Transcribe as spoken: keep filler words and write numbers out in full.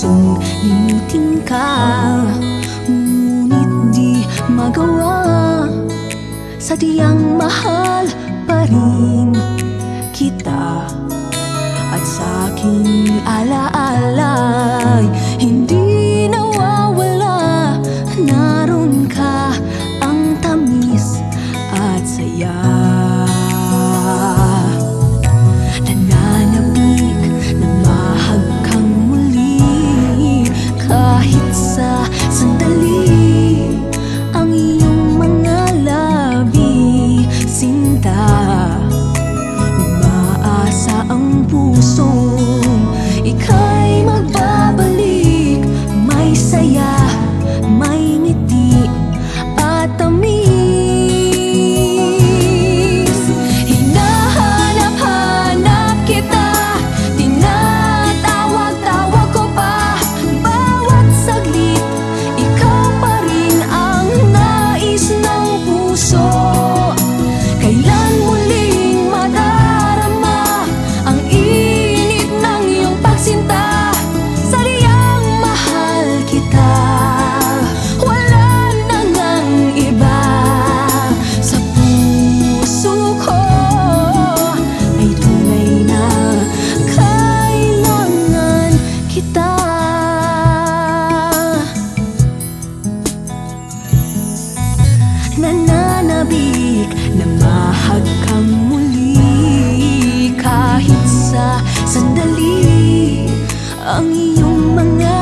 gustong limutin ka, ngunit di magawa. Sadyang mahal pa rin kita, at sa aking alaala'y hindi nawawala. Naroon ka, ang tamis at saya. Nananabik na mahag kang muli, kahit sa sandali. Ang iyong mga labi, sinta, umaasa ang pusong ika'y magbabalik. May saya, may ngiti at tamis. Hinahanap-hanap kita, tinatawag-tawag ko pa. Bawat saglit, ikaw pa rin ang nais ng puso. Kailan muling madarama ang init ng iyong pagsinta? Sadyang mahal kita, wala na ngang iba. Sa puso ko ay tunay na kailangan kita. Nananabik na mahag kang muli, kahit sa sandali. Ang iyong mga